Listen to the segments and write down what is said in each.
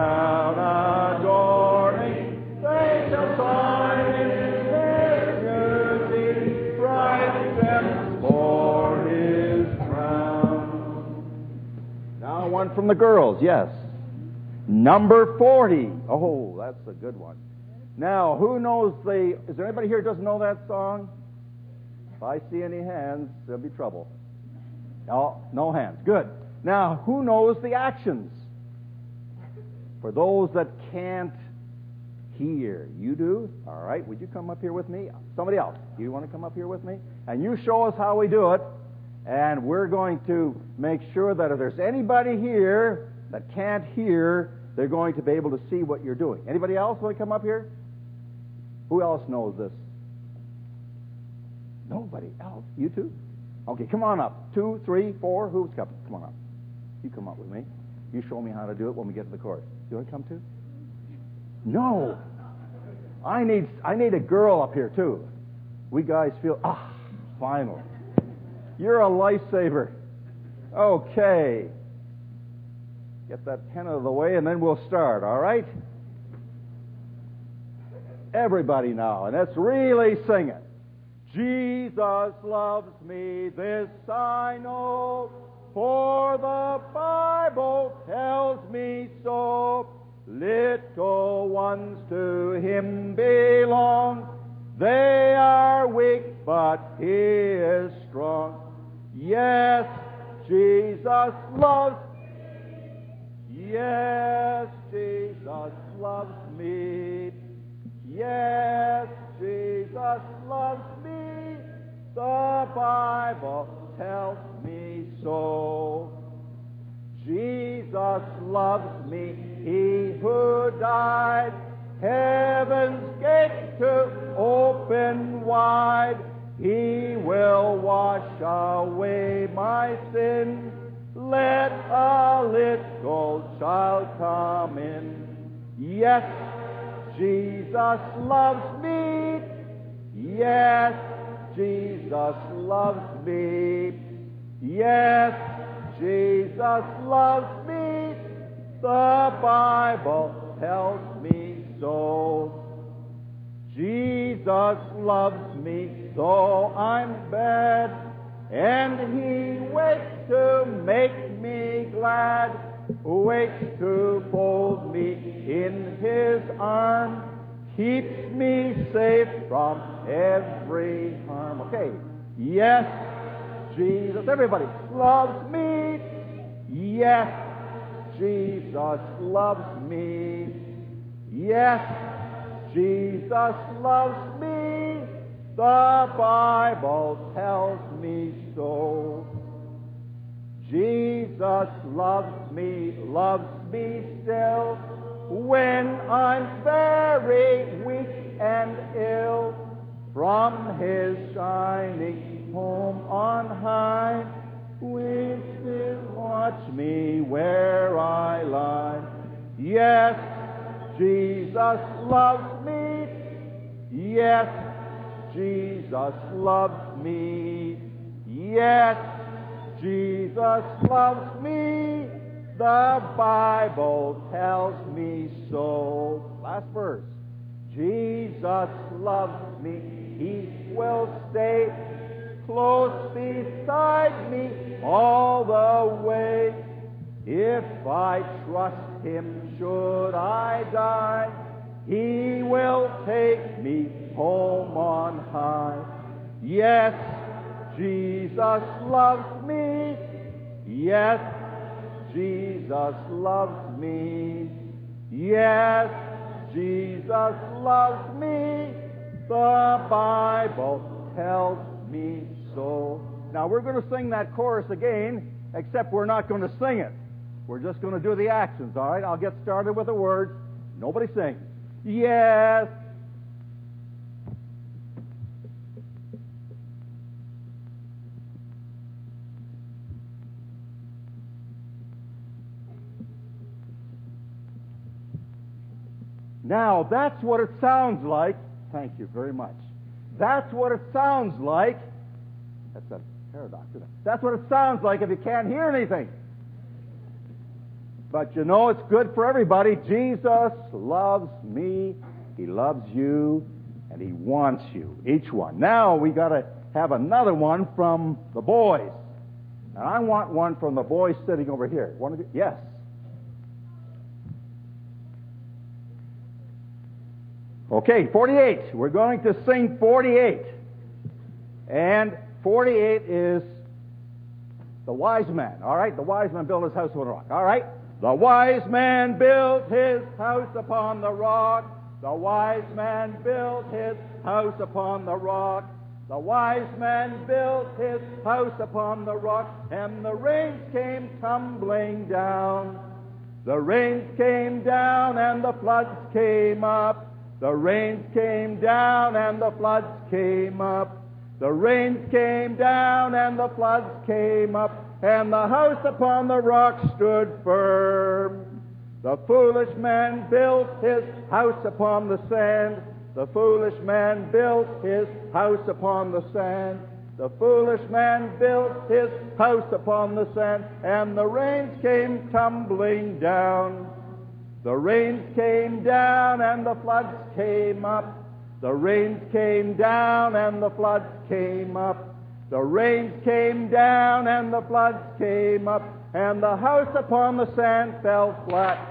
crown adorning, they shall shine in His beauty, bright gems for His crown. Now one from the girls, yes. Number 40. Oh, that's a good one. Now, who knows is there anybody here who doesn't know that song? If I see any hands, there'll be trouble. No hands. Good. Now, who knows the actions? For those that can't hear. You do? All right. Would you come up here with me? Somebody else. Do you want to come up here with me? And you show us how we do it. And we're going to make sure that if there's anybody here that can't hear, they're going to be able to see what you're doing. Anybody else want to come up here? Who else knows this? Nobody else. You two? Okay, come on up. 2, 3, 4. Who's coming? Come on up. You come up with me. You show me how to do it when we get to the chorus. You want to come too? No. I need a girl up here too. We guys feel, finally. You're a lifesaver. Okay. Get that pen out of the way and then we'll start, all right? Everybody now, and let's really sing it. Jesus loves me, this I know, for the Bible tells me so. Little ones to Him belong. They are weak, but He is strong. Yes, Jesus loves me. Yes, Jesus loves me. Yes, Jesus loves me. The Bible tells me so. Jesus loves me, He who died, heaven's gate to open wide. He will wash away my sin. Let a little child come in. Yes, Jesus loves me. Yes, Jesus loves me. Yes, Jesus loves me. The Bible tells me so. Jesus loves me though I'm bad, and He waits to make me glad, waits to fold me in His arms, keeps me safe from every harm. Okay, yes, Jesus, everybody, loves me. Yes, Jesus loves me. Yes, Jesus loves me. The Bible tells me so. Jesus loves me still, when I'm very weak and ill. From His shining home on high, will still watch me where I lie. Yes, Jesus loves me. Yes, Jesus loves me. Yes, Jesus loves me. The Bible tells me so. Last verse. Jesus loves me. He will stay close beside me all the way. If I trust Him, should I die, He will take me home on high. Yes, Jesus loves me. Yes, Jesus loves me. Yes, Jesus loves me. The Bible tells me so. Now we're going to sing that chorus again, except we're not going to sing it. We're just going to do the actions, all right? I'll get started with the words. Nobody sings. Yes. Now, that's what it sounds like. Thank you very much. That's what it sounds like. That's a paradox, isn't it? That's what it sounds like if you can't hear anything. But you know, it's good for everybody. Jesus loves me. He loves you. And He wants you, each one. Now we got to have another one from the boys. And I want one from the boys sitting over here. One of you? Yes. Okay, 48. We're going to sing 48. And 48 is the wise man. All right? The wise man built his house on a rock. All right? The wise man built his house upon the rock. The wise man built his house upon the rock. The wise man built his house upon the rock, and the rains came tumbling down. The rains came down, and the floods came up. The rains came down, and the floods came up. The rains came down, and the floods came up, and the house upon the rock stood firm. The foolish man built his house upon the sand. The foolish man built his house upon the sand. The foolish man built his house upon the sand, and the rains came tumbling down. The rains came down, and the floods came up. The rains came down, and the floods came up. The rains came down, and the floods came up, and the house upon the sand fell flat.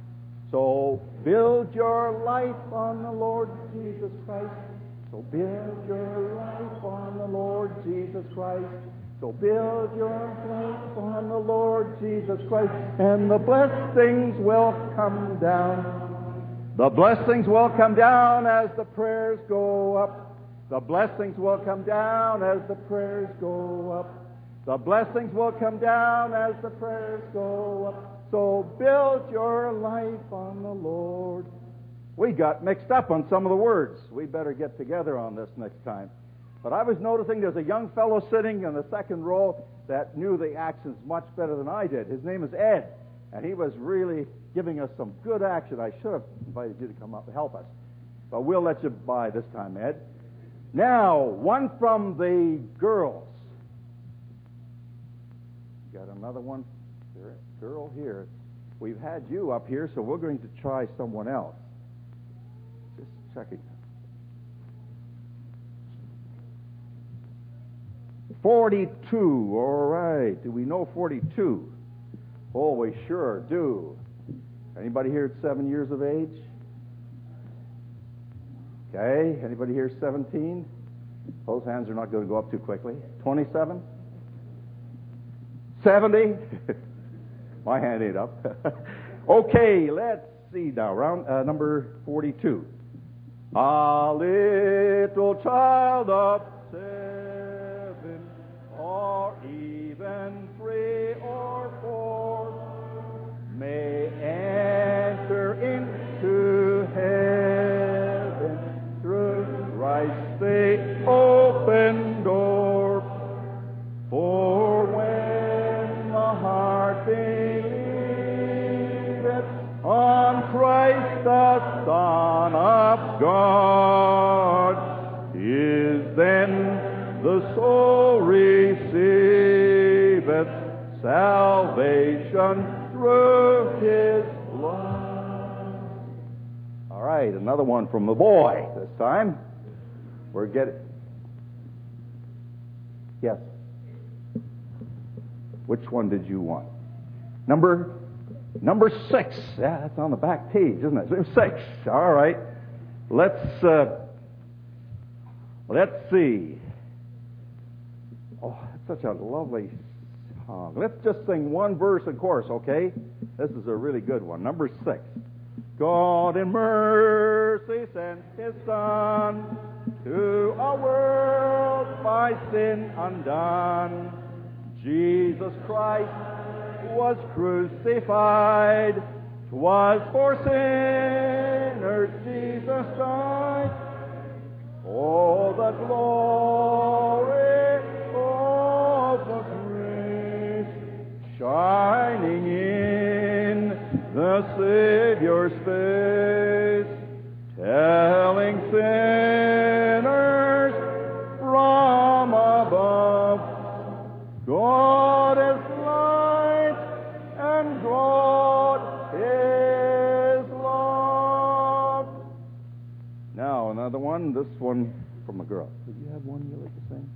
So build your life on the Lord Jesus Christ. So build your life on the Lord Jesus Christ. So build your life on the Lord Jesus Christ, and the blessings will come down. The blessings will come down as the prayers go up. The blessings will come down as the prayers go up. The blessings will come down as the prayers go up. So build your life on the Lord. We got mixed up on some of the words. We better get together on this next time. But I was noticing there's a young fellow sitting in the second row that knew the accents much better than I did. His name is Ed, and he was really giving us some good action. I should have invited you to come up and help us. But we'll let you by this time, Ed. Now, one from the girls. Got another one? Girl here. We've had you up here, so we're going to try someone else. Just checking. 42. All right. Do we know 42? Oh, we sure do. Anybody here at 7 years of age? Okay. Anybody here 17? Those hands are not going to go up too quickly. 27? 70? My hand ain't up. Okay, let's see now. Round number 42. A little child of 7, or even 3 or 4, may enter into heaven through Christ the open door. For when the heart believeth on Christ the Son of God, is then the soul receiveth salvation through His blood. All right, another one from the boy this time. We're getting... Yes. Which one did you want? Number 6. Yeah, that's on the back page, isn't it? 6. All right. Let's see. Oh, that's such a lovely song. Let's just sing one verse and chorus, okay? This is a really good one. Number 6. God in mercy sent His Son to a world by sin undone. Jesus Christ was crucified. 'Twas for sinners Jesus died. Oh, the glory of the grace shining in the Savior's face, telling sinners from above, God is light and God one, this one from a girl. Did you have one you like to sing?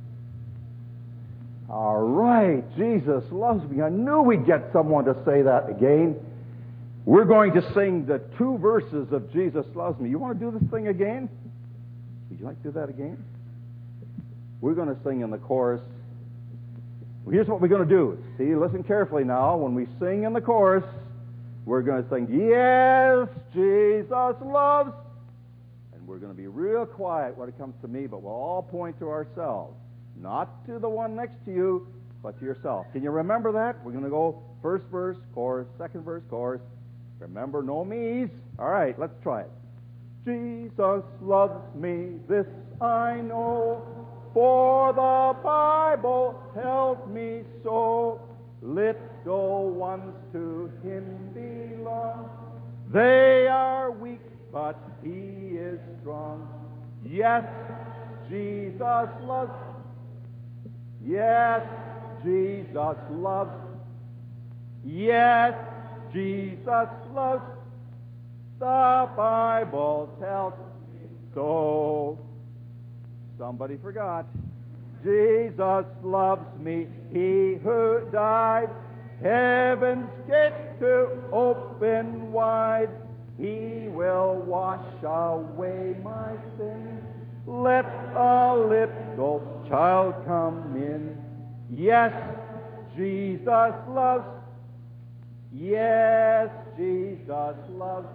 All right, Jesus loves me. I knew we'd get someone to say that again. We're going to sing the 2 verses of Jesus Loves Me. You want to do this thing again? Would you like to do that again? We're going to sing in the chorus. Well, here's what we're going to do. See, listen carefully now. When we sing in the chorus, we're going to sing, yes, Jesus loves. And we're going to be real quiet when it comes to me, but we'll all point to ourselves. Not to the one next to you, but to yourself. Can you remember that? We're going to go first verse, chorus, second verse, chorus. Remember, no me's. All right, let's try it. Jesus loves me, this I know, for the Bible tells me so. Little ones to Him belong. They are weak, but He is strong. Yes, Jesus loves. Yes, Jesus loves. Yes, Jesus loves. The Bible tells me so. Somebody forgot. Jesus loves me, He who died, heaven's gate to open wide. He will wash away my sins. Let a little child come in. Yes, Jesus loves. Yes, Jesus loves.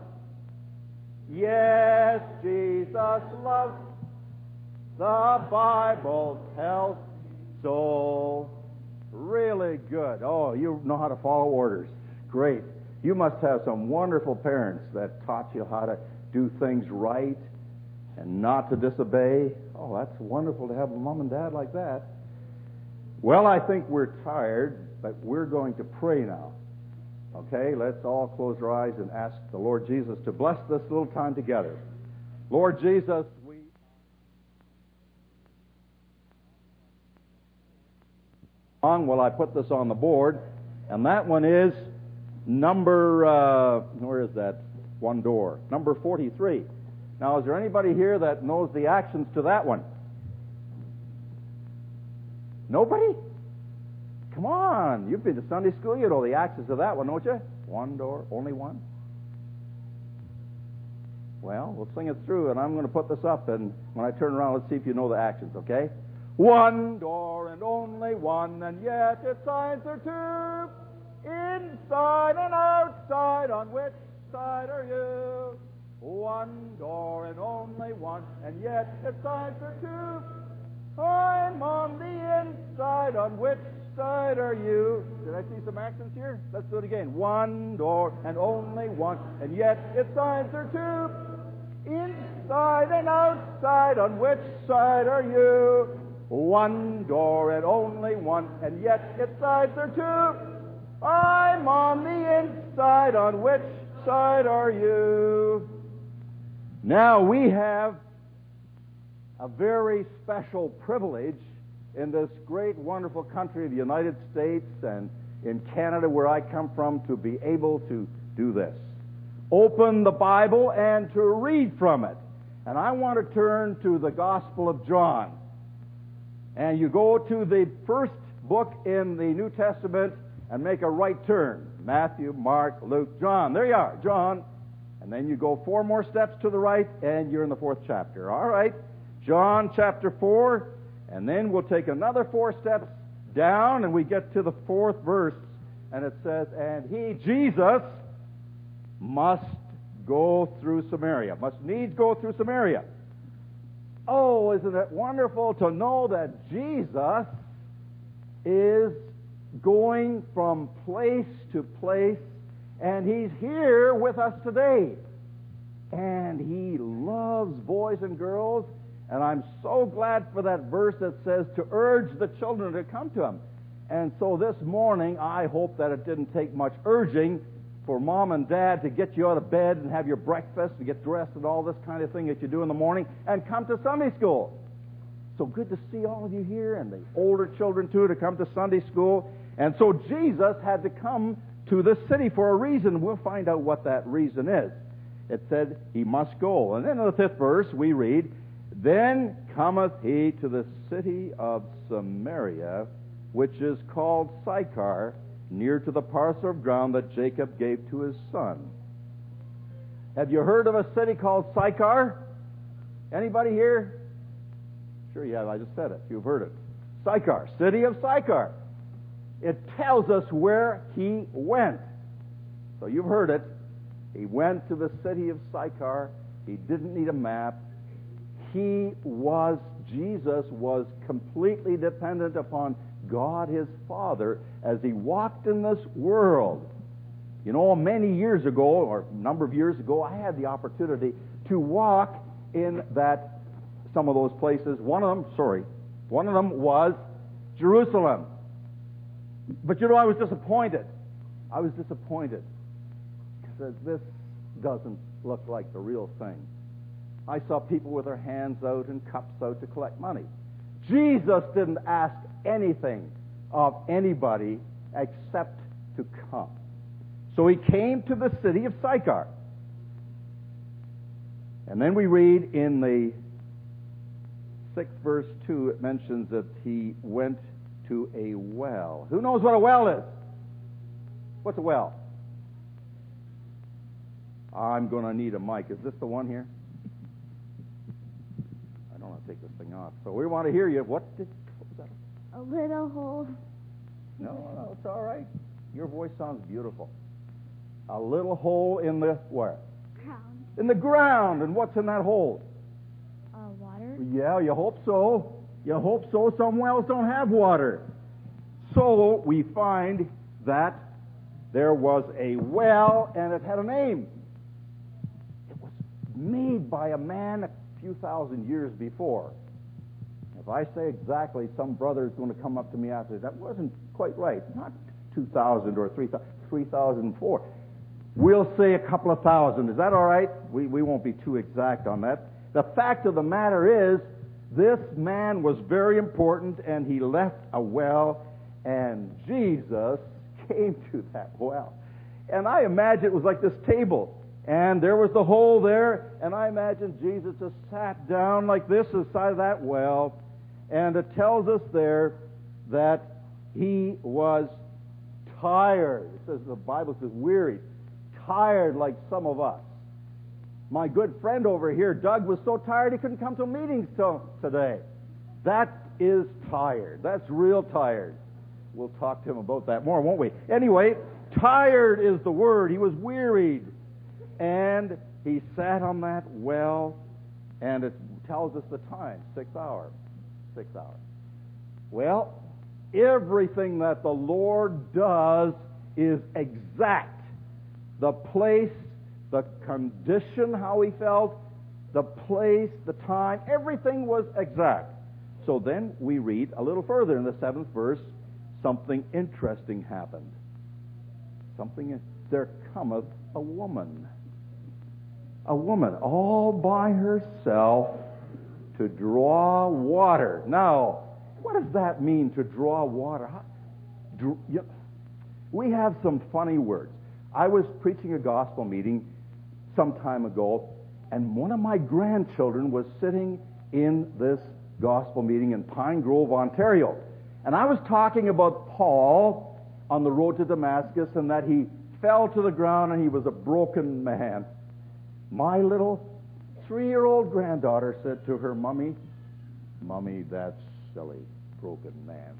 Yes, Jesus loves. The Bible tells so. Really good. Oh, you know how to follow orders. Great. You must have some wonderful parents that taught you how to do things right and not to disobey. Oh, that's wonderful to have a mom and dad like that. Well, I think we're tired, but we're going to pray now. Okay, let's all close our eyes and ask the Lord Jesus to bless this little time together. Lord Jesus, well, I put this on the board, and that one is number, where is that one door? Number 43. Now, is there anybody here that knows the actions to that one? Nobody? Come on, you've been to Sunday school, you know the actions to that one, don't you? One door, only one? Well, we'll sing it through, and I'm going to put this up, and when I turn around, let's see if you know the actions, okay? One door and only one, and yet its sides are two. Inside and outside, on which side are you? One door and only one, and yet its sides are two. I'm on the inside, on which side are you? Did I see some accents here? Let's do it again. One door and only one, and yet its sides are two. Inside and outside, on which side are you? One door and only one, and yet its sides are two. I'm on the inside, on which side are you? Now we have a very special privilege in this great, wonderful country of the United States and in Canada, where I come from, to be able to do this. Open the Bible and to read from it. And I want to turn to the Gospel of John. And you go to the first book in the New Testament and make a right turn. Matthew, Mark, Luke, John. There you are, John. And then you go 4 more steps to the right, and you're in the 4th chapter. All right, John chapter 4, and then we'll take another 4 steps down, and we get to the 4th verse, and it says, and he, Jesus, must go through Samaria, must needs go through Samaria. Oh, isn't it wonderful to know that Jesus is going from place to place, and He's here with us today. And He loves boys and girls, and I'm so glad for that verse that says to urge the children to come to Him. And so this morning, I hope that it didn't take much urging for Mom and Dad to get you out of bed and have your breakfast and get dressed and all this kind of thing that you do in the morning and come to Sunday school. So good to see all of you here, and the older children too, to come to Sunday school. And so Jesus had to come to this city for a reason. We'll find out what that reason is. it said he must go. And then in the 5th verse we read, Then cometh he to the city of Samaria, which is called Sychar, near to the parcel of ground that Jacob gave to his son. Have you heard of a city called Sychar? Anybody here? Sure you have. I just said it. You've heard it. Sychar, city of Sychar. It tells us where he went. So you've heard it. He went to the city of Sychar. He didn't need a map. Jesus was completely dependent upon God his Father as he walked in this world. You know, many years ago, or a number of years ago, I had the opportunity to walk in some of those places. One of them was Jerusalem. But you know, I was disappointed. Because this doesn't look like the real thing. I saw people with their hands out and cups out to collect money. Jesus didn't ask anything of anybody except to come. So he came to the city of Sychar. And then we read in the 6th verse 2, it mentions that he went to a well. Who knows what a well is? What's a well? I'm going to need a mic. Is this the one here? I don't want to take this thing off. So we want to hear you. What was that? A little hole. No, it's all right. Your voice sounds beautiful. A little hole in the where? Ground. In the ground. And what's in that hole? Water. Yeah, you hope so. Some wells don't have water. So we find that there was a well and it had a name. It was made by a man a few thousand years before. If I say exactly, some brother is going to come up to me after that wasn't quite right. Not 2,000 or 3,004. We'll say a couple of thousand. Is that all right? We won't be too exact on that. The fact of the matter is, this man was very important, and he left a well, and Jesus came to that well. And I imagine it was like this table, and there was the hole there, and I imagine Jesus just sat down like this beside that well, and it tells us there that he was tired. It says, the Bible says wearied, tired like some of us. My good friend over here, Doug, was so tired he couldn't come to meetings till today. That is tired. That's real tired. We'll talk to him about that more, won't we? Anyway, tired is the word. He was wearied. And he sat on that well, and it tells us the time, 6 hours. 6 hours. Well, everything that the Lord does is exact. The place, the condition, how he felt, the place, the time, everything was exact. So then we read a little further in the 7th verse, something interesting happened. There cometh a woman all by herself to draw water. Now, what does that mean, to draw water? We have some funny words. I was preaching a gospel meeting some time ago, and one of my grandchildren was sitting in this gospel meeting in Pine Grove, Ontario. And I was talking about Paul on the road to Damascus, and that he fell to the ground and he was a broken man. My little 3-year-old granddaughter said to her, Mommy, that's silly, broken man.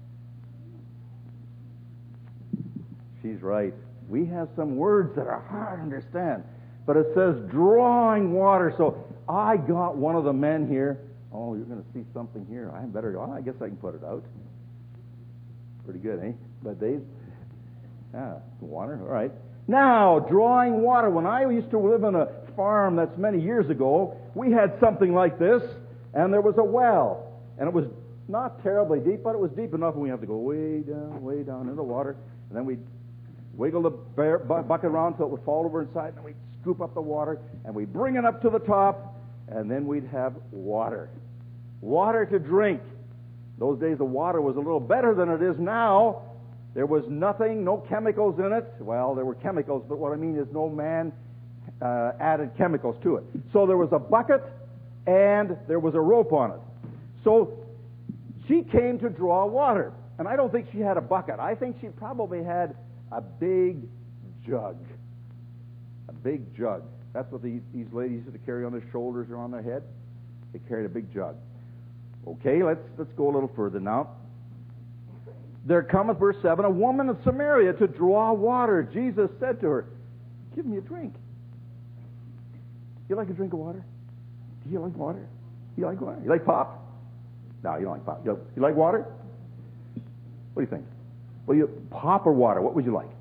She's right. We have some words that are hard to understand. But it says drawing water. So I got one of the men here. Oh, you're going to see something here. I guess I can put it out. Pretty good, eh? But water, all right. Now, drawing water. When I used to live on a farm that's many years ago, we had something like this, and there was a well. And it was not terribly deep, but it was deep enough, and we have to go way down in the water. And then we'd wiggle the bucket around so it would fall over inside, and then we'd scoop up the water, and we'd bring it up to the top, and then we'd have water. Water to drink. Those days the water was a little better than it is now. There was nothing, no chemicals in it. Well, there were chemicals, but what I mean is no man added chemicals to it. So there was a bucket and there was a rope on it. So she came to draw water. And I don't think she had a bucket. I think she probably had a big jug. A big jug. That's what these ladies used to carry on their shoulders or on their head. They carried a big jug. Okay, let's go a little further now. There cometh, verse 7, a woman of Samaria to draw water. Jesus said to her, give me a drink. You like a drink of water? Do you like water? You like water? You like pop? No, you don't like pop. You like water? What do you think? Well, pop or water? What would you like?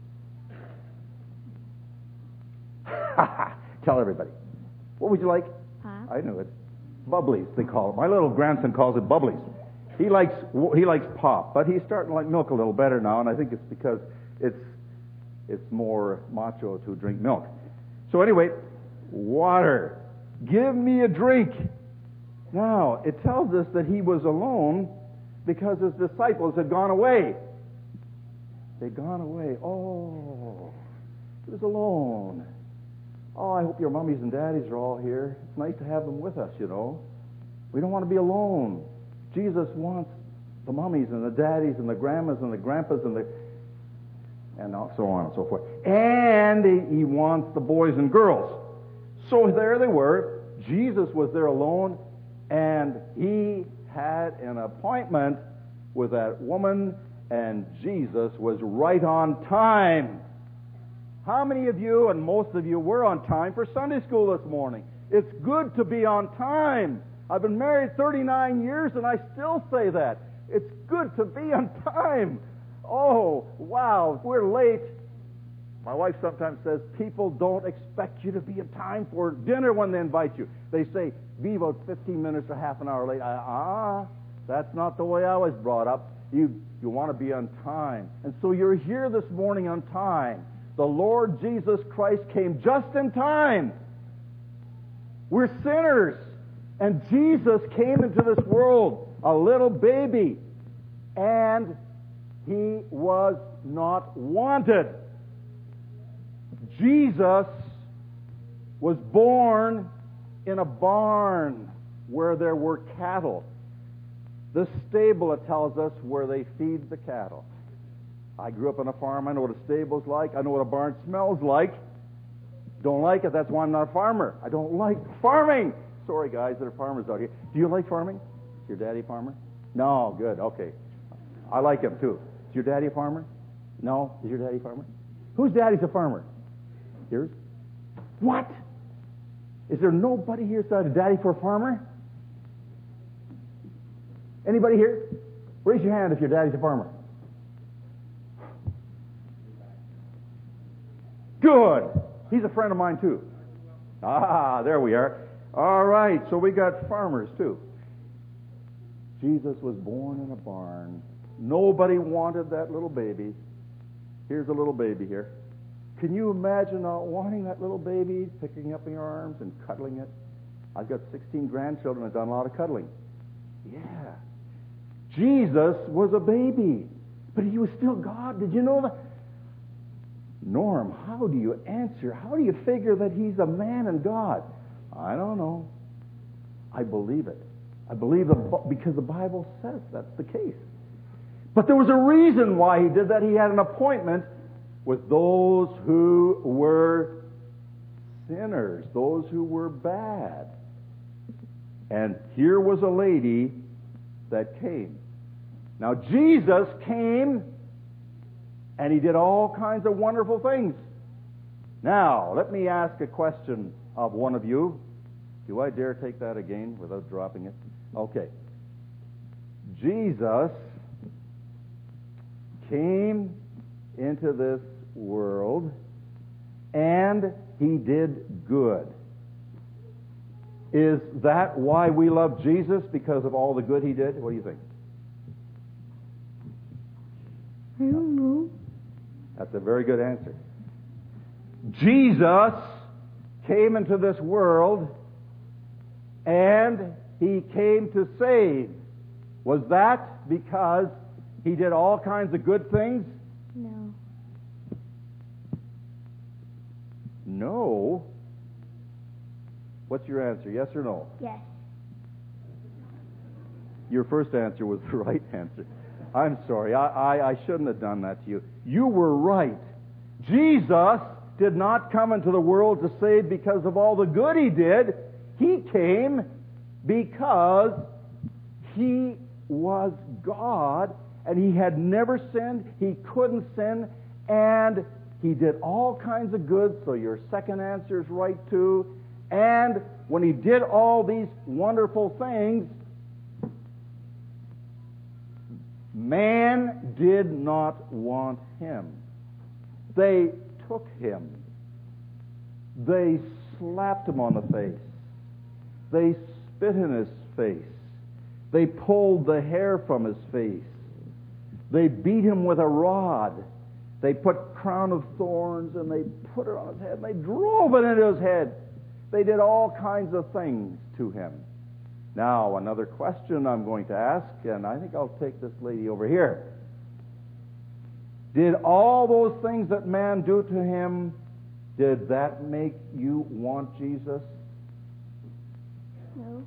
Tell everybody. What would you like? Pop. I knew it. Bubblies, they call it. My little grandson calls it bubblies. He likes pop, but he's starting to like milk a little better now, and I think it's because it's more macho to drink milk. So anyway, water. Give me a drink. Now, it tells us that he was alone because his disciples had gone away. They'd gone away. Oh, he was alone. Oh, I hope your mummies and daddies are all here. It's nice to have them with us, you know. We don't want to be alone. Jesus wants the mummies and the daddies and the grandmas and the grandpas and so on and so forth. And he wants the boys and girls. So there they were. Jesus was there alone, and he had an appointment with that woman, and Jesus was right on time. How many of you, and most of you, were on time for Sunday school this morning? It's good to be on time. I've been married 39 years, and I still say that. It's good to be on time. Oh, wow, if we're late. My wife sometimes says people don't expect you to be in time for dinner when they invite you. They say, be about 15 minutes or half an hour late. That's not the way I was brought up. You want to be on time. And so you're here this morning on time. The Lord Jesus Christ came just in time. We're sinners. And Jesus came into this world, a little baby. And he was not wanted. Jesus was born in a barn where there were cattle. The stable, it tells us, where they feed the cattle. I grew up on a farm. I know what a stable's like. I know what a barn smells like. Don't like it. That's why I'm not a farmer. I don't like farming. Sorry, guys that are farmers out here. Do you like farming? Is your daddy a farmer? No, good. Okay. I like him, too. Is your daddy a farmer? No. Is your daddy a farmer? Whose daddy's a farmer? Yours? What? Is there nobody here that's a daddy for a farmer? Anybody here? Raise your hand if your daddy's a farmer. Good. He's a friend of mine, too. There we are. All right, so we got farmers, too. Jesus was born in a barn. Nobody wanted that little baby. Here's a little baby here. Can you imagine not wanting that little baby, picking up in your arms and cuddling it? I've got 16 grandchildren. I've done a lot of cuddling. Yeah. Jesus was a baby, but he was still God. Did you know that? Norm, how do you answer? How do you figure that he's a man and God? I don't know. I believe it. I believe because the Bible says that's the case. But there was a reason why he did that. He had an appointment with those who were sinners, those who were bad. And here was a lady that came. Now, Jesus came, and he did all kinds of wonderful things. Now, let me ask a question of one of you. Do I dare take that again without dropping it? Okay. Jesus came into this world, and he did good. Is that why we love Jesus? Because of all the good he did? What do you think? I don't know. That's a very good answer. Jesus came into this world, and he came to save. Was that because he did all kinds of good things? No. No. What's your answer, yes or no? Yes. Your first answer was the right answer. I'm sorry. I shouldn't have done that to you. You were right. Jesus did not come into the world to save because of all the good he did. He came because he was God, and he had never sinned. He couldn't sin, and he did all kinds of good, so your second answer is right too. And when he did all these wonderful things, man did not want him. They took him. They slapped him on the face. They spit in his face. They pulled the hair from his face. They beat him with a rod. They put a crown of thorns and they put it on his head and they drove it into his head. They did all kinds of things to him. Now, another question I'm going to ask, and I think I'll take this lady over here. Did all those things that man do to him, did that make you want Jesus? No.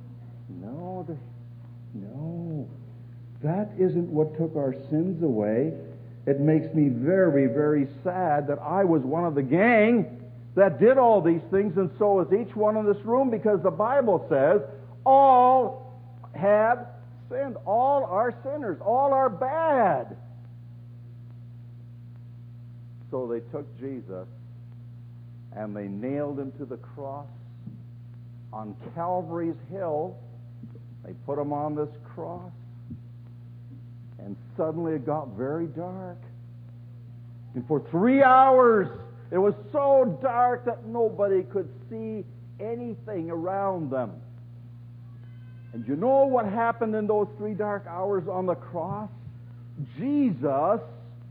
No. That isn't what took our sins away. It makes me very, very sad that I was one of the gang that did all these things, and so is each one in this room, because the Bible says all have sinned. All are sinners. All are bad. So they took Jesus and they nailed him to the cross on Calvary's hill. They put him on this cross, and suddenly it got very dark. And for 3 hours, it was so dark that nobody could see anything around them. And you know what happened in those 3 dark hours on the cross? Jesus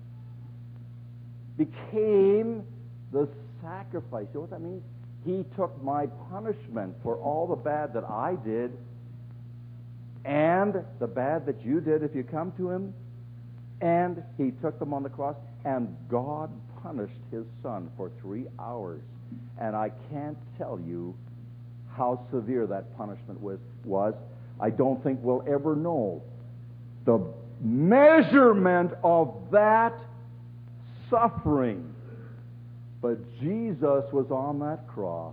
became the sacrifice. You know what that means? He took my punishment for all the bad that I did and the bad that you did if you come to him. And he took them on the cross, and God punished his Son for 3 hours. And I can't tell you how severe that punishment was. I don't think we'll ever know the measurement of that suffering. But Jesus was on that cross.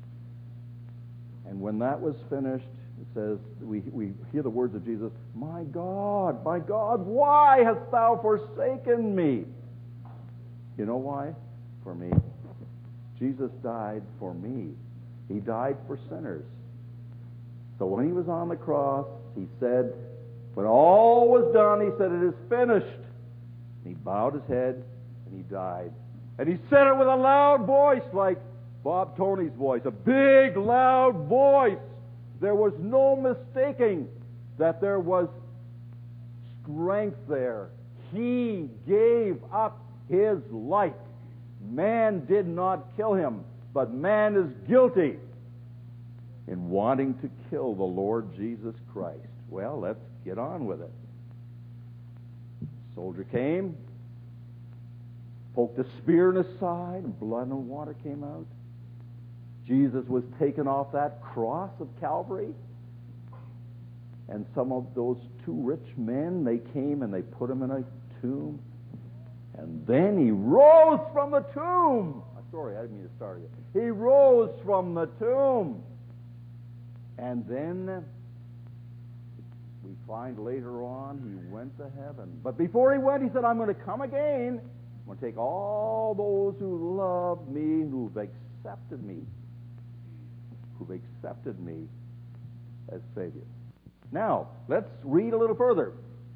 And when that was finished, it says, we hear the words of Jesus, my God, why hast thou forsaken me? You know why? For me. Jesus died for me. He died for sinners. So when he was on the cross, he said, when all was done, he said, it is finished. And he bowed his head and he died. And he said it with a loud voice, like Bob Tony's voice, a big, loud voice. There was no mistaking that there was strength there. He gave up his life. Man did not kill him, but man is guilty in wanting to kill the Lord Jesus Christ. Well, let's get on with it. Soldier came, poked a spear in his side, and blood and water came out. Jesus was taken off that cross of Calvary, and some of those 2 rich men, they came and they put him in a tomb, and then he rose from the tomb. Sorry, I didn't mean to start it. He rose from the tomb, and then we find later on he went to heaven. But before he went, he said, I'm going to come again. I'm going to take all those who love me, who've accepted me as Savior. Now, let's read a little further.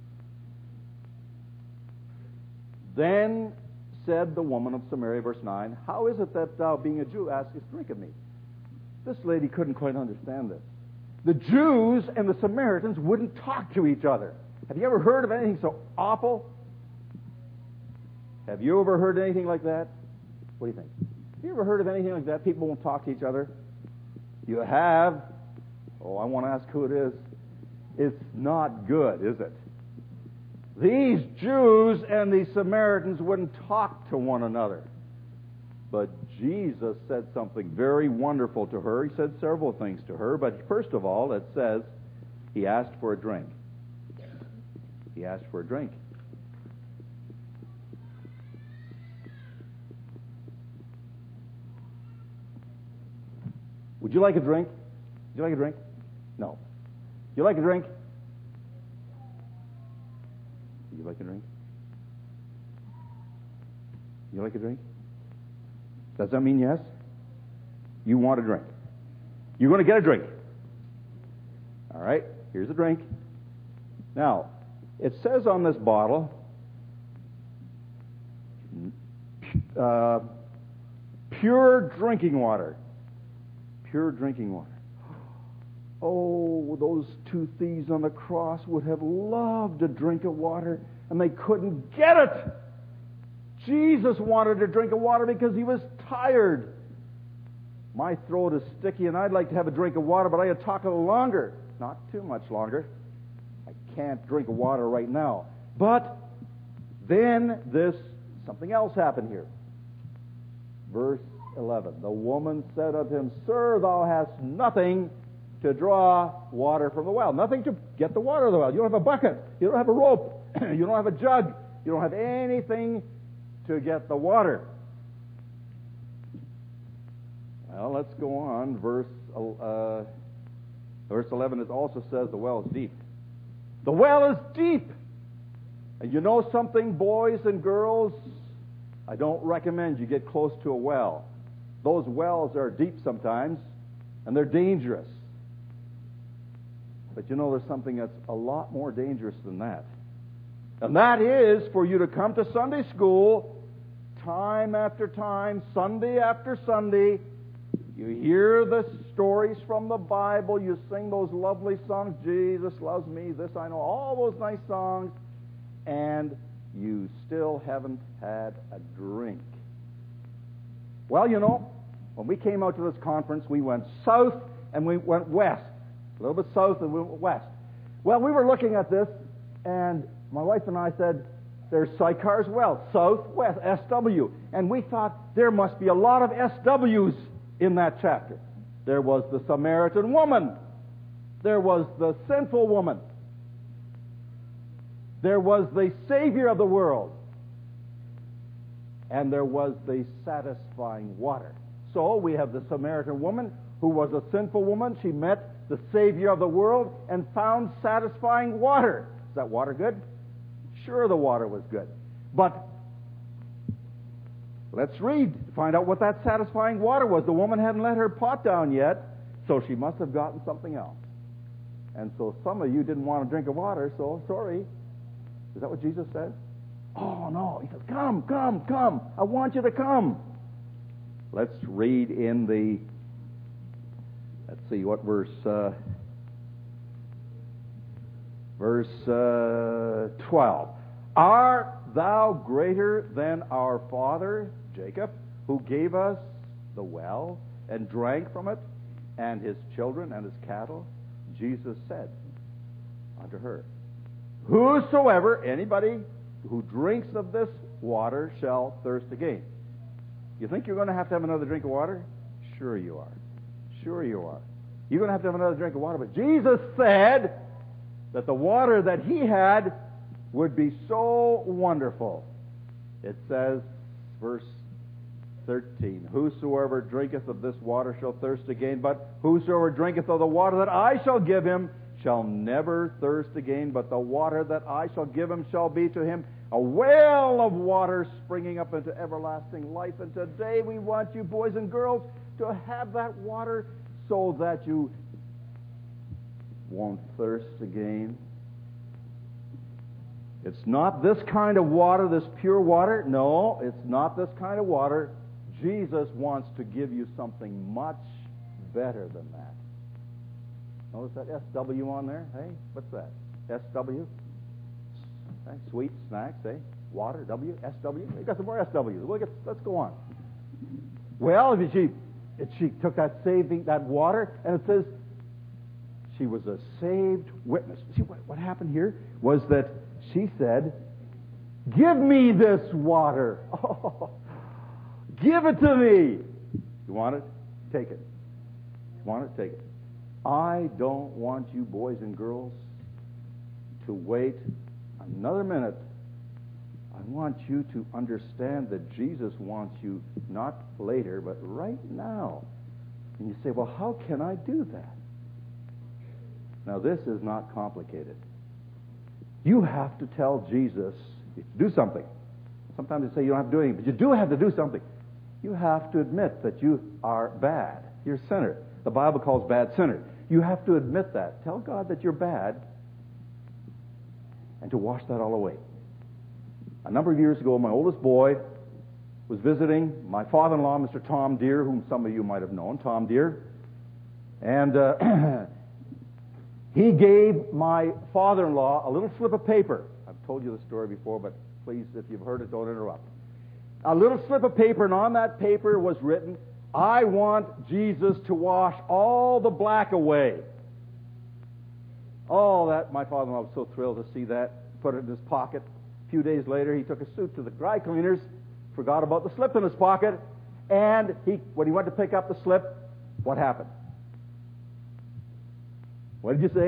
Then said the woman of Samaria, verse 9, how is it that thou, being a Jew, askest drink of me? This lady couldn't quite understand this. The Jews and the Samaritans wouldn't talk to each other. Have you ever heard of anything so awful? Have you ever heard anything like that? What do you think? Have you ever heard of anything like that? People won't talk to each other? You have. Oh, I want to ask who it is. It's not good, is it? These Jews and these Samaritans wouldn't talk to one another. But Jesus said something very wonderful to her. He said several things to her, but first of all, it says he asked for a drink. He asked for a drink. Would you like a drink? Would you like a drink? No. You like a drink? Would you like a drink? You like a drink? Does that mean yes? You want a drink. You're going to get a drink. All right, here's a drink. Now, it says on this bottle, pure drinking water. Pure drinking water. Oh, those two thieves on the cross would have loved a drink of water, and they couldn't get it. Jesus wanted a drink of water because he was tired. My throat is sticky, and I'd like to have a drink of water, but I had to talk a little longer. Not too much longer. I can't drink water right now. But then something else happened here. Verse 11. The woman said unto him, Sir, thou hast nothing to draw water from the well. Nothing to get the water of the well. You don't have a bucket. You don't have a rope. You don't have a jug. You don't have anything to get the water. Well, let's go on. Verse 11, it also says the well is deep. The well is deep. And you know something, boys and girls? I don't recommend you get close to a well. Those wells are deep sometimes, and they're dangerous. But you know there's something that's a lot more dangerous than that. And that is for you to come to Sunday school time after time, Sunday after Sunday. You hear the stories from the Bible. You sing those lovely songs, Jesus loves me, this I know, all those nice songs. And you still haven't had a drink. Well, you know, when we came out to this conference, we went south and we went west. A little bit south and we went west. Well, we were looking at this, and my wife and I said, there's Sychar's Well, southwest, SW. And we thought there must be a lot of SWs in that chapter. There was the Samaritan woman. There was the sinful woman. There was the Savior of the world. And there was the satisfying water. So we have the Samaritan woman who was a sinful woman. She met the Savior of the world and found satisfying water. Is that water good? Sure, the water was good. But let's read to find out what that satisfying water was. The woman hadn't let her pot down yet, so she must have gotten something else. And so some of you didn't want to drink of water, so sorry. Is that what Jesus said? Oh, no. He said, come, come, come. I want you to come. Let's read in the, let's see, what verse 12. Art thou greater than our father, Jacob, who gave us the well and drank from it, and his children and his cattle? Jesus said unto her, Whosoever, anybody who drinks of this water shall thirst again. You think you're going to have another drink of water? Sure you are. Sure you are. You're going to have another drink of water. But Jesus said that the water that he had would be so wonderful. It says, verse 13, Whosoever drinketh of this water shall thirst again, but whosoever drinketh of the water that I shall give him shall never thirst again, but the water that I shall give him shall be to him a well of water springing up into everlasting life. And today we want you, boys and girls, to have that water so that you won't thirst again. It's not this kind of water, this pure water. No, it's not this kind of water. Jesus wants to give you something much better than that. Notice that SW on there? Hey, what's that? SW? Hey, sweet snacks, eh? Water, W, SW. We got some more SWs. Let's go on. Well, she took that water, and it says she was a saved witness. See, what happened here was that she said, Give me this water. Oh, Give it to me. You want it? Take it. You want it? Take it. I don't want you boys and girls to wait another minute. I want you to understand that Jesus wants you not later, but right now. And you say, well, how can I do that? Now, this is not complicated. You have to tell Jesus to do something. Sometimes they say you don't have to do anything, but you do have to do something. You have to admit that you are bad. You're a sinner. The Bible calls bad sinner. You have to admit that. Tell God that you're bad and to wash that all away. A number of years ago, my oldest boy was visiting my father-in-law, Mr. Tom Deere, whom some of you might have known, Tom Deere. And he gave my father-in-law a little slip of paper. I've told you the story before, but please, if you've heard it, don't interrupt. A little slip of paper, and on that paper was written, I want Jesus to wash all the black away. Oh, that my father-in-law was so thrilled to see that. Put it in his pocket. A few days later, he took a suit to the dry cleaners, forgot about the slip in his pocket, and when he went to pick up the slip, what happened? What did you say?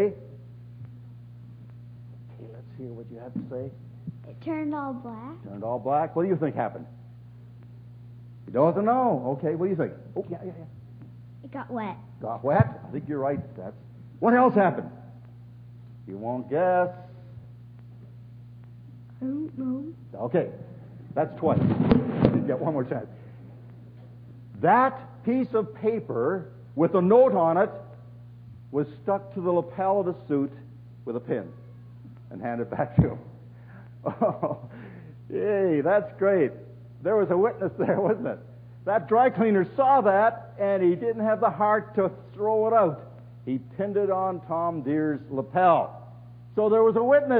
Okay, let's hear what you have to say. It turned all black. Turned all black. What do you think happened? You don't have to know. Okay, what do you think? Oh, yeah. It got wet. Got wet? I think you're right. What else happened? You won't guess. I don't know. Okay, that's twice. You get one more chance. That piece of paper with a note on it was stuck to the lapel of the suit with a pin and handed back to him. Oh, yay, that's great. There was a witness there, wasn't it? That dry cleaner saw that, and he didn't have the heart to throw it out. He pinned it on Tom Deere's lapel. So there was a witness.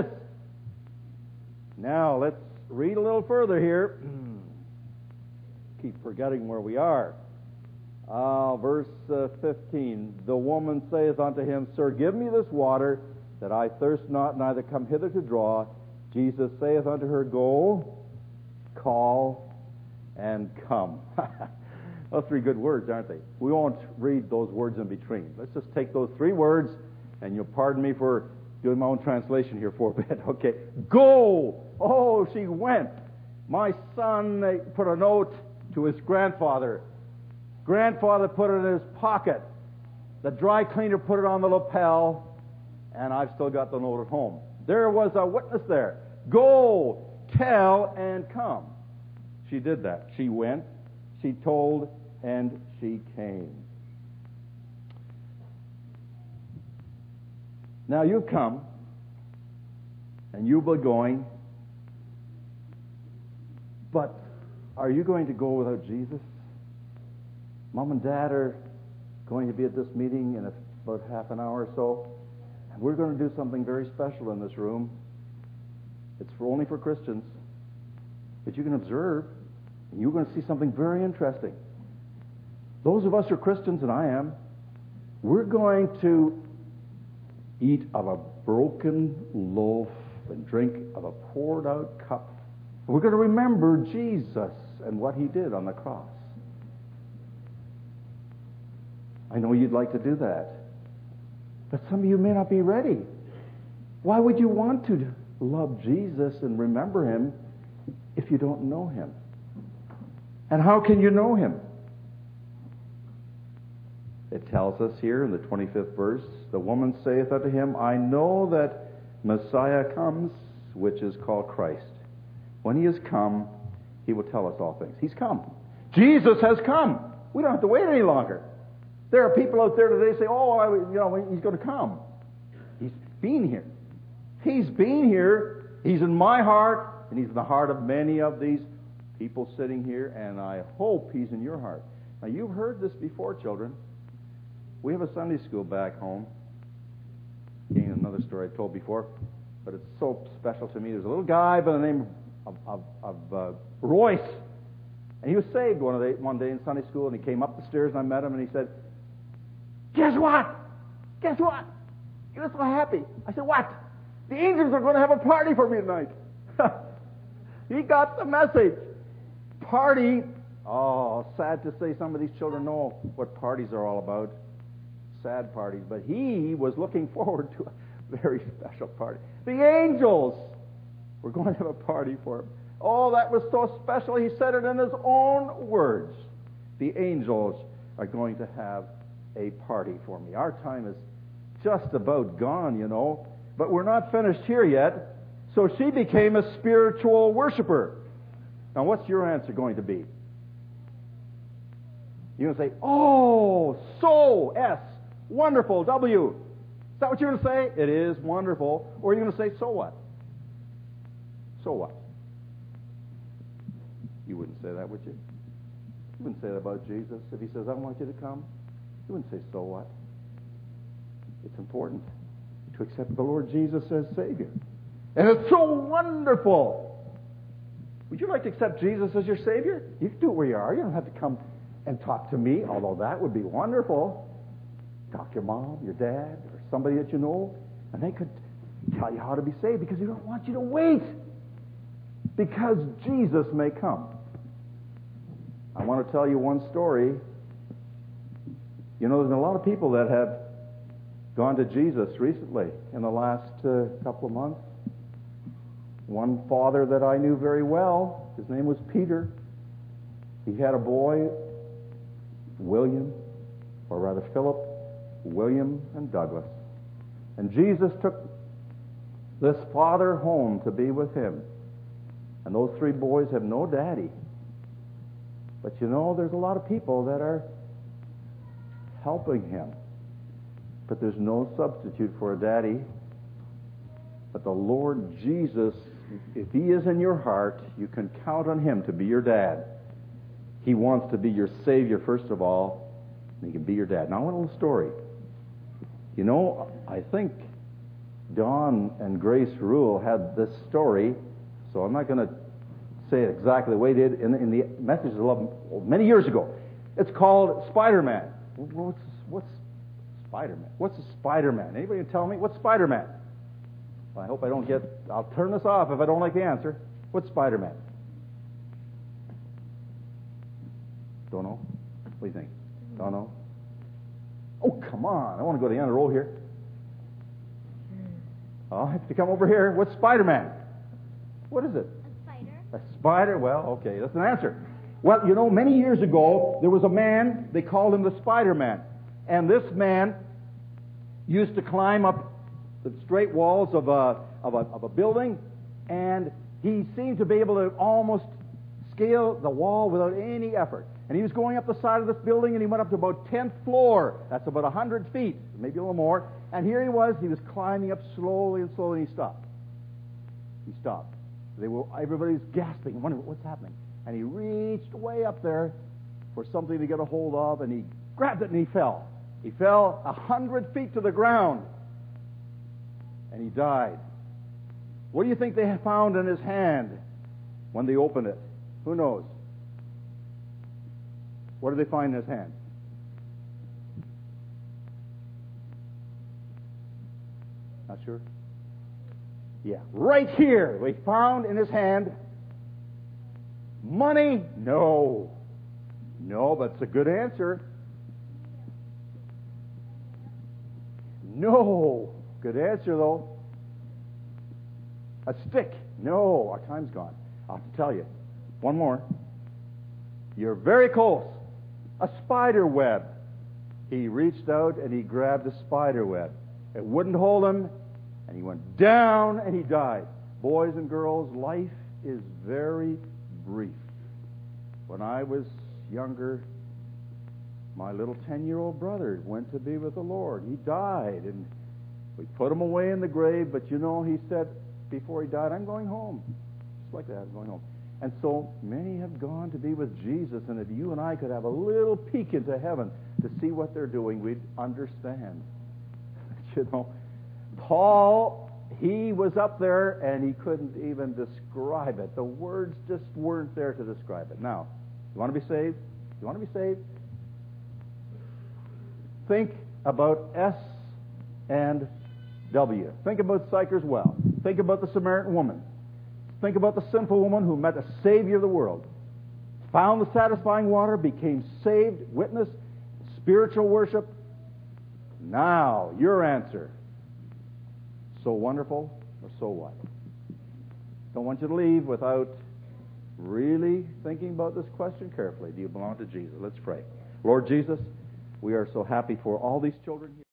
Now, let's read a little further here. Keep forgetting where we are. Verse 15. The woman saith unto him, Sir, give me this water, that I thirst not, neither come hither to draw. Jesus saith unto her, Go, call, and come. Those three good words, aren't they? We won't read those words in between. Let's just take those three words, and you'll pardon me for doing my own translation here for a bit. Okay. Go! Oh, she went. My son put a note to his grandfather. Grandfather put it in his pocket. The dry cleaner put it on the lapel, and I've still got the note at home. There was a witness there. Go, tell, and come. She did that. She went, she told, and she came. Now you've come, and you'll be going, but are you going to go without Jesus? Mom and Dad are going to be at this meeting in about half an hour or so, and we're going to do something very special in this room. It's only for Christians, but you can observe, and you're going to see something very interesting. Those of us who are Christians, and I am, we're going to eat of a broken loaf and drink of a poured out cup. We're going to remember Jesus and what he did on the cross. I know you'd like to do that, but some of you may not be ready. Why would you want to love Jesus and remember him if you don't know him? And how can you know him? It tells us here in the 25th verse, the woman saith unto him, I know that Messiah comes, which is called Christ. When he has come, he will tell us all things. He's come. Jesus has come. We don't have to wait any longer. There are people out there today say, he's going to come. He's been here. He's been here. He's in my heart, and he's in the heart of many of these people sitting here, and I hope he's in your heart. Now, you've heard this before, children. We have a Sunday school back home. Again, another story I told before, but it's so special to me. There's a little guy by the name of Royce, and he was saved one day in Sunday school, and he came up the stairs, and I met him, and he said, Guess what? Guess what? He was so happy. I said, what? The angels are going to have a party for me tonight. He got the message. Party Oh, sad to say some of these children know what parties are all about. Sad parties. But he was looking forward to a very special party. The angels were going to have a party for him. Oh, that was so special. He said it in his own words. The angels are going to have a party for me. Our time is just about gone, you know. But we're not finished here yet. So she became a spiritual worshiper. Now, what's your answer going to be? You're going to say, oh, so, S, wonderful, W. Is that what you're going to say? It is wonderful. Or you're going to say, so what? So what? You wouldn't say that, would you? You wouldn't say that about Jesus. If he says, I want you to come, you wouldn't say, so what? It's important to accept the Lord Jesus as Savior. And it's so wonderful. Would you like to accept Jesus as your Savior? You can do it where you are. You don't have to come and talk to me, although that would be wonderful. Talk to your mom, your dad, or somebody that you know, and they could tell you how to be saved, because they don't want you to wait, because Jesus may come. I want to tell you one story. You know, there's been a lot of people that have gone to Jesus recently in the last couple of months. One father that I knew very well, his name was Peter. He had a boy, William, or rather Philip, William, and Douglas. And Jesus took this father home to be with him. And those three boys have no daddy. But you know, there's a lot of people that are helping him. But there's no substitute for a daddy. But the Lord Jesus, if he is in your heart, you can count on him to be your dad. He wants to be your Savior, first of all, and he can be your dad. Now, I want a little story. You know, I think Don and Grace Rule had this story, so I'm not going to say it exactly the way they did in the Messages of Love many years ago. It's called Spider-Man. What's Spider-Man? What's a Spider-Man? Anybody can tell me? What's Spider-Man? Well, I hope I don't I'll turn this off if I don't like the answer. What's Spider-Man? Don't know? What do you think? Don't know? Oh, come on. I want to go to the end of the row here. I'll have to come over here. What's Spider-Man? What is it? A spider. A spider? Well, okay, that's an answer. Well, you know, many years ago, there was a man, they called him the Spider-Man. And this man used to climb up the straight walls of a building, and he seemed to be able to almost scale the wall without any effort. And he was going up the side of this building, and he went up to about 10th floor. That's about 100 feet, maybe a little more. And here he was climbing up slowly and slowly, and he stopped. He stopped. Everybody was gasping, wondering what's happening. And he reached way up there for something to get a hold of, and he grabbed it, and he fell. He fell 100 feet to the ground, and he died. What do you think they had found in his hand when they opened it? Who knows? What did they find in his hand? Not sure? Yeah, right here. We found in his hand money. No, but it's a good answer. No, good answer though. A stick. No, our time's gone. I'll have to tell you. One more. You're very close. A spider web. He reached out and he grabbed a spider web. It wouldn't hold him, and he went down and he died. Boys and girls, life is very brief. When I was younger, my little 10-year-old brother went to be with the Lord. He died, and we put him away in the grave, but you know, he said before he died, I'm going home. Just like that, I'm going home. And so many have gone to be with Jesus, and if you and I could have a little peek into heaven to see what they're doing, we'd understand. You know, Paul, he was up there, and he couldn't even describe it. The words just weren't there to describe it. Now, you want to be saved? You want to be saved? Think about S and W. Think about Sychar's Well. Think about the Samaritan woman. Think about the sinful woman who met the Savior of the world. found the satisfying water, became saved, witnessed spiritual worship. Now, your answer. So wonderful or so what? Don't want you to leave without really thinking about this question carefully. Do you belong to Jesus? Let's pray. Lord Jesus, we are so happy for all these children here.